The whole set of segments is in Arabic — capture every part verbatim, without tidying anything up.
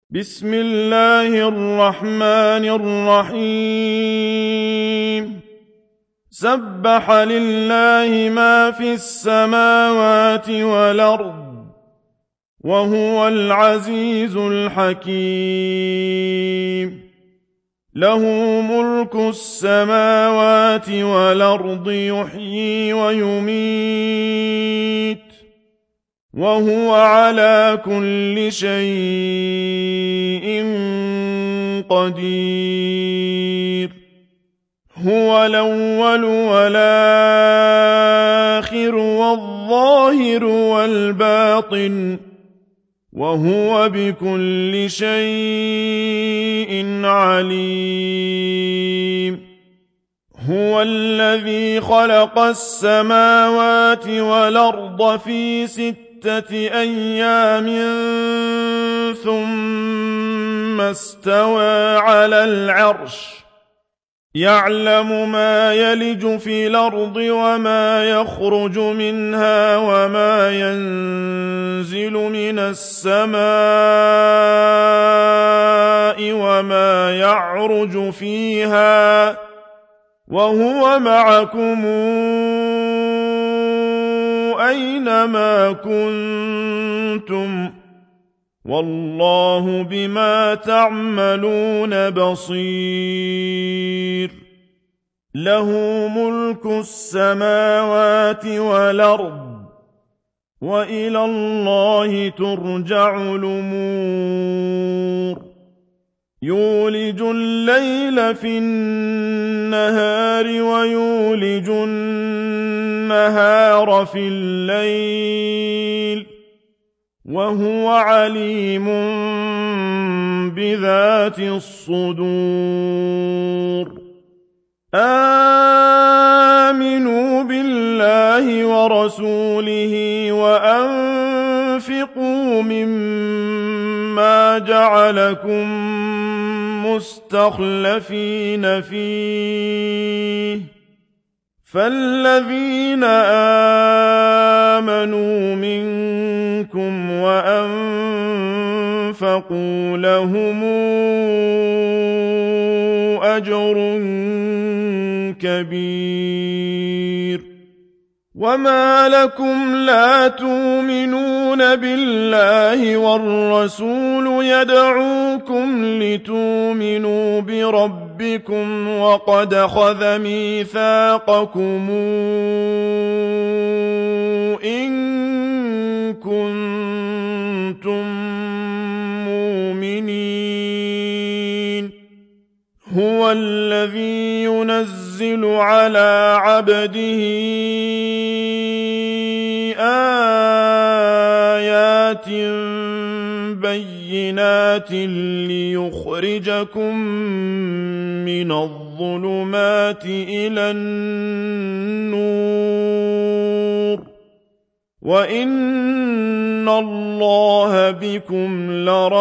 بسم الله الرحمن الرحيم سبح لله ما في السماوات والأرض وهو العزيز الحكيم له ملك السماوات والأرض يحيي ويميت وهو على كل شيء قدير هو الأول والآخر والظاهر والباطن وهو بكل شيء عليم هو الذي خلق السماوات والأرض في ستة أيام ثم استوى على العرش يعلم ما يلج في الأرض وما يخرج منها وما ينزل من السماء وما يعرج فيها وهو معكم أينما كنتم والله بما تعملون بصير له ملك السماوات والأرض وإلى الله ترجع الأمور يولج الليل في النهار ويولج النهار في الليل وهو عليم بذات الصدور آمنوا بالله ورسوله وأنفقوا مما جعلكم مستخلفين فيه فالذين آمنوا منكم وأنفقوا لهم أجر كبير وما لكم لا تؤمنون بالله والرسول يدعوكم لتؤمنوا بربكم وقد أخذ ميثاقكم إن كنتم مؤمنين هو الذي ينزل على عبده آيات بينات ليخرجكم من الظلمات إلى النور وإن الله بكم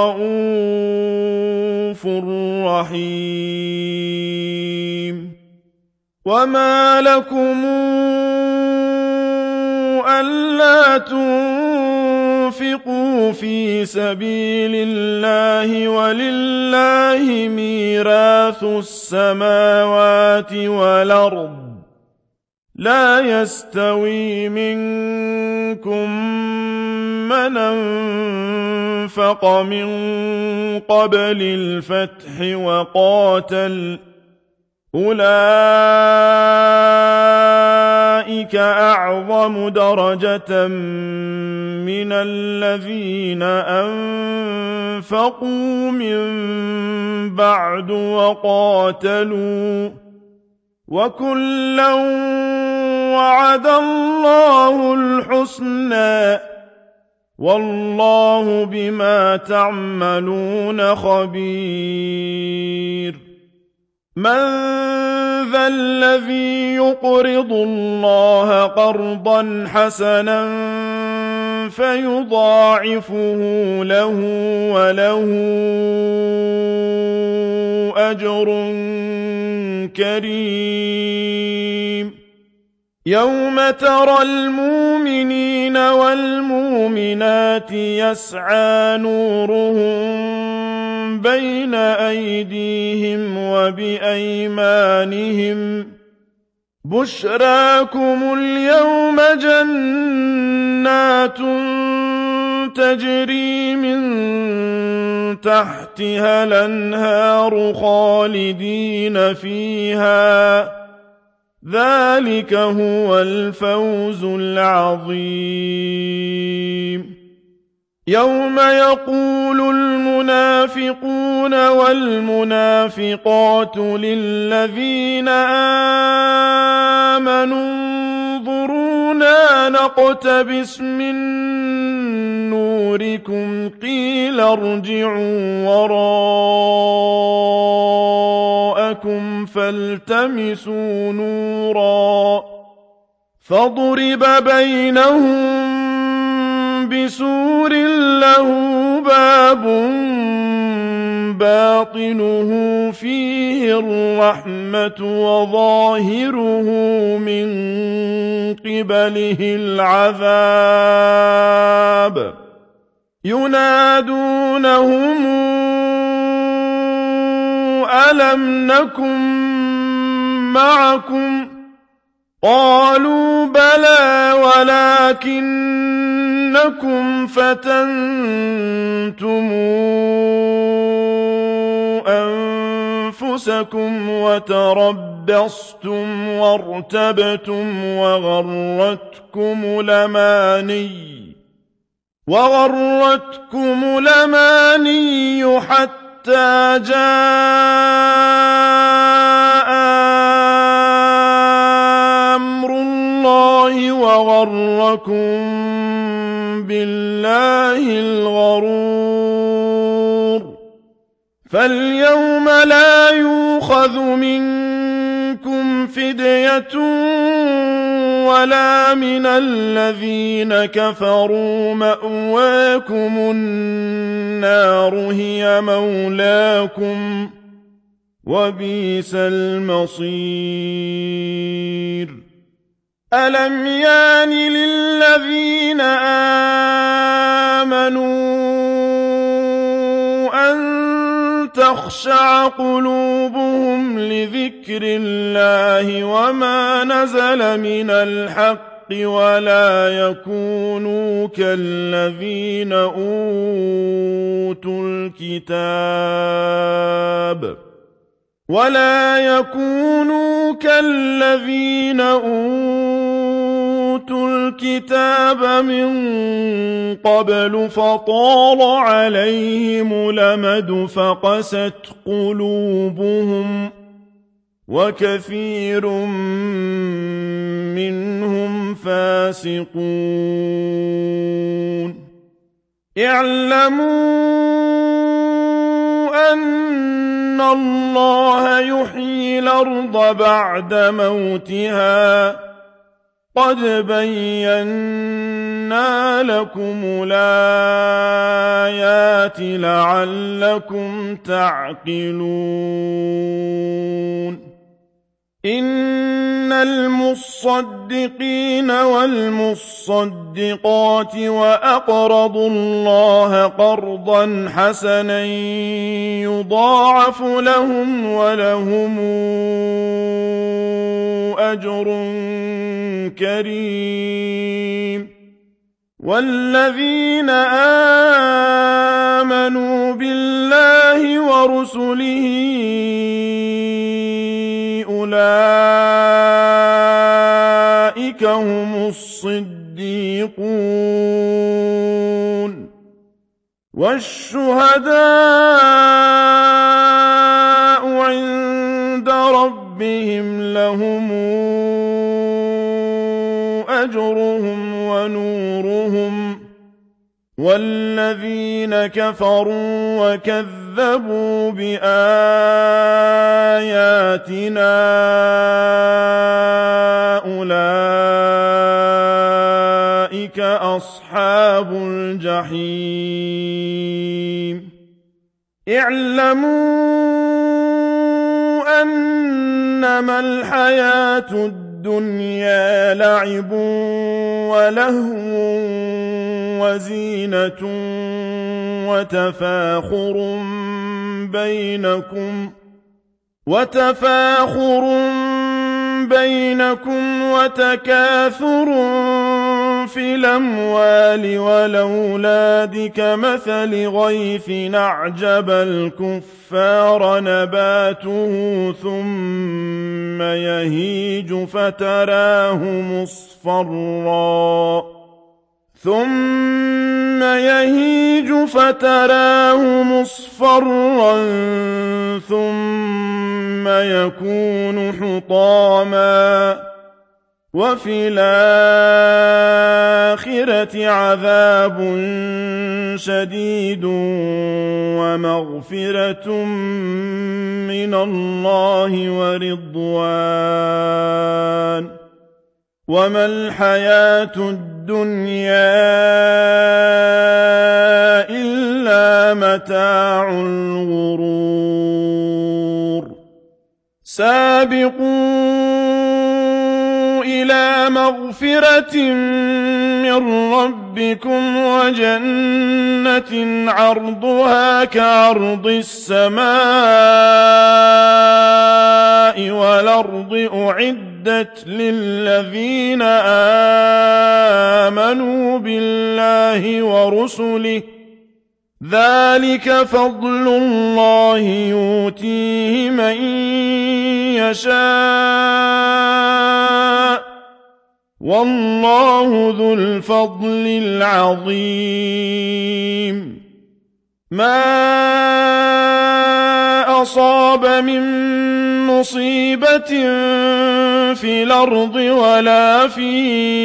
لرءوف رحيم وما لكم ألا تنفقوا في سبيل الله ولله ميراث السماوات والأرض لا يستوي منكم من أنفق من قبل الفتح وقاتل أولئك أعظم درجة من الذين أنفقوا من بعد وقاتلوا وكلا وعد الله الحسنى والله بما تعملون خبير من ذا الذي يقرض الله قرضا حسنا فيضاعفه له وله أجر كريم يوم ترى المؤمنين والمؤمنات يسعى نورهم بين أيديهم وبأيمانهم بشراكم اليوم جنات تجري من تحتها الأنهار خالدين فيها ذلك هو الفوز العظيم يوم يقول المنافقون والمنافقات للذين آمنوا انظرونا نقتبس من نوركم قيل ارجعوا وراءكم فالتمسوا نورا فضرب بينهم بسور له باب باطنه فيه الرحمة وظاهره من قبله العذاب ينادونهم ألم نكن معكم قالوا بلى ولكنكم فتنتم أنفسكم وتربصتم وارتبتم وغرتكم الأماني وغرتكم الأماني حتى جاء أمر الله وغركم بالله الغرور فاليوم لا يؤخذ منكم فدية ولا من الذين كفروا مأواكم النار هي مولاكم وبئس المصير ألم يان للذين آمنوا أن تخشع قلوبهم لذكر الله وما نزل من الحق ولا يكونوا كالذين أوتوا الكتاب ولا يكونوا كالذين أوتوا الكتاب من قبل فطال عليهم الأمد فقست قلوبهم وكثير منهم فاسقون اعلموا أن الله يحيي الأرض بعد موتها قد بينا لكم الآيات لعلكم تعقلون إن المصدقين والمصدقات وأقرضوا الله قرضا حسنا يضاعف لهم ولهم أجر كريم والذين آمنوا بالله ورسله أولئك هم الصديقون والشهداء عند ربهم لهم أجرهم ونورهم والذين كفروا وكذبوا بآياتنا أولئك أصحاب الجحيم اعلموا أنما الحياة الدنيا لعب ولهو وزينة وتفاخر بينكم وتفاخر بينكم وتكاثر في الأموال والأولاد كمثل غيث أعجب الكفار نباته ثم يهيج فتراه مصفرا ثم يهيج فتراه مصفرا ثم يكون حطاما وفي الآخرة عذاب شديد ومغفرة من الله ورضوان وما الحياة الدنيا إلا متاع الغرور سابقوا إلى مغفرة من ربكم وجنة عرضها كعرض السماء والأرض أعدت للذين آمنوا بالله ورسله ذلك فضل الله يؤتيه من يشاء والله ذو الفضل العظيم ما أصاب من مصيبة في الأرض ولا في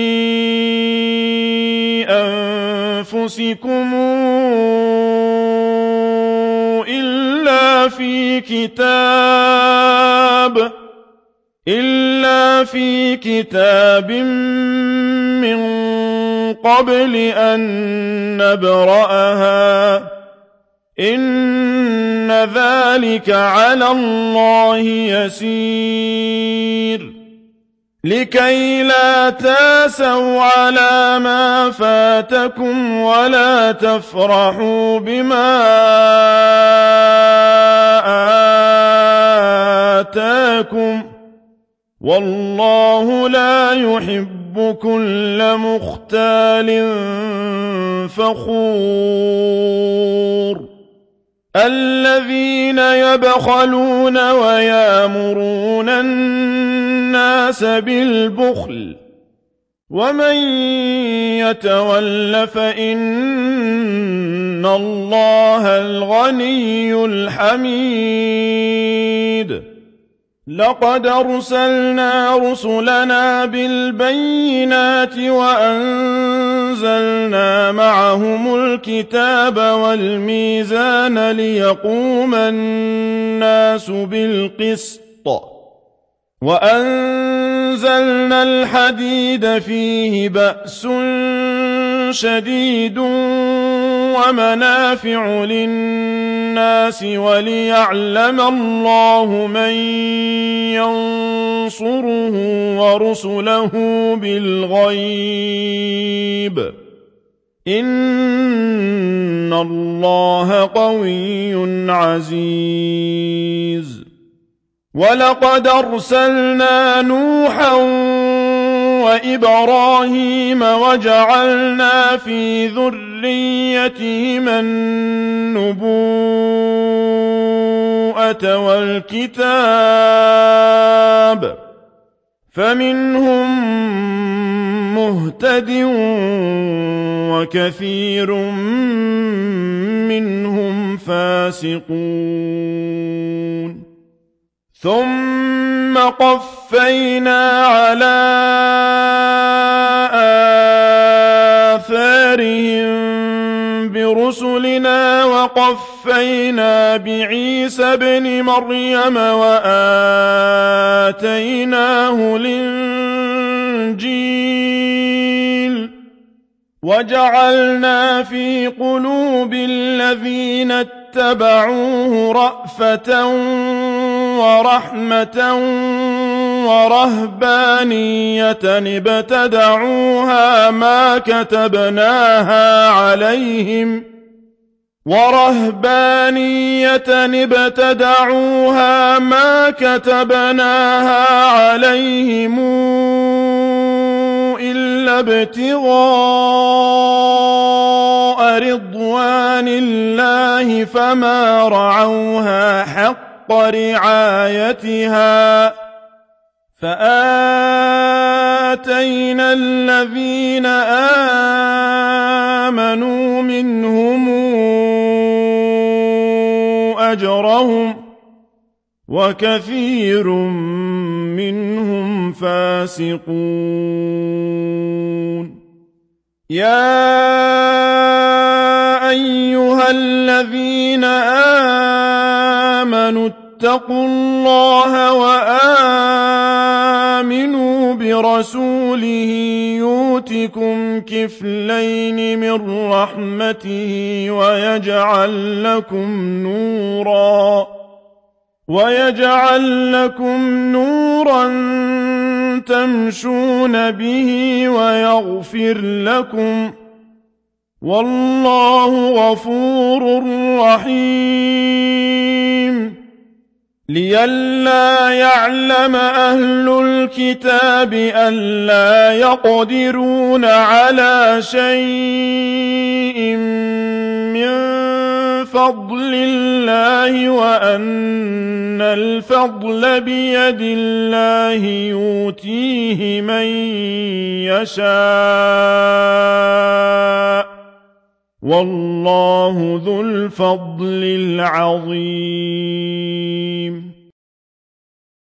أنفسكم إلا في كتاب إلا في كتاب من قبل أن نبرأها إن ذلك على الله يسير لكي لا تاسوا على ما فاتكم ولا تفرحوا بما آتاكم والله لا يحب كل مختال فخور الذين يبخلون ويامرون الناس بالبخل ومن يتول فإن الله الغني الحميد لقد أرسلنا رسلنا بالبينات وأنزلنا معهم الكتاب والميزان ليقوم الناس بالقسط وأنزلنا الحديد فيه بأس شديد ومنافع للناس وليعلم الله من ينصره ورسله بالغيب إن الله قوي عزيز ولقد أرسلنا نوحا وإبراهيم وجعلنا في ذريتهما النبوءة والكتاب فمنهم مهتد وكثير منهم فاسقون ثم قفينا على آثارهم برسلنا وقفينا بعيسى ابن مريم وآتيناه الإنجيل وجعلنا في قلوب الذين اتبعوه رأفة ورحمة ورهبانية ابتدعوها ما كتبناها عليهم وَرَهْبَانِيَّةً ابْتَدَعُوهَا مَا كَتَبْنَاهَا عَلَيْهِمْ إِلَّا ابْتِغَاءَ رِضْوَانِ اللَّهِ فَمَا رَعَوْهَا حَقَّ رِعَايَتِهَا ۖ فَآتَيْنَا الَّذِينَ آمَنُوا مِنْهُمْ أَجْرَهُمْ ۖ وَكَثِيرٌ مِّنْهُمْ فَاسِقُونَ يَا أَيُّهَا الَّذِينَ آمَنُوا اتَّقُوا اللَّهَ وَآمِنُوا بِرَسُولِهِ يُؤْتِكُمْ كِفْلَيْنِ مِنْ رَحْمَتِهِ وَيَجْعَل لَّكُمْ نُورًا وَيَجْعَل لَّكُمْ نُورًا تَمْشُونَ بِهِ وَيَغْفِرْ لَكُمْ ۗ وَاللَّهُ غَفُورٌ رَّحِيمٌ لِّئَلَّا يَعْلَمَ أَهْلُ الْكِتَابِ أَلَّا يَقْدِرُونَ عَلَىٰ شَيْءٍ مِّن فَضْلِ اللَّهِ وَأَنَّ الْفَضْلَ بِيَدِ اللَّهِ يُؤْتِيهِ مَن يَشَاءُ ۗ وَاللَّهُ ذُو الْفَضْلِ الْعَظِيمِ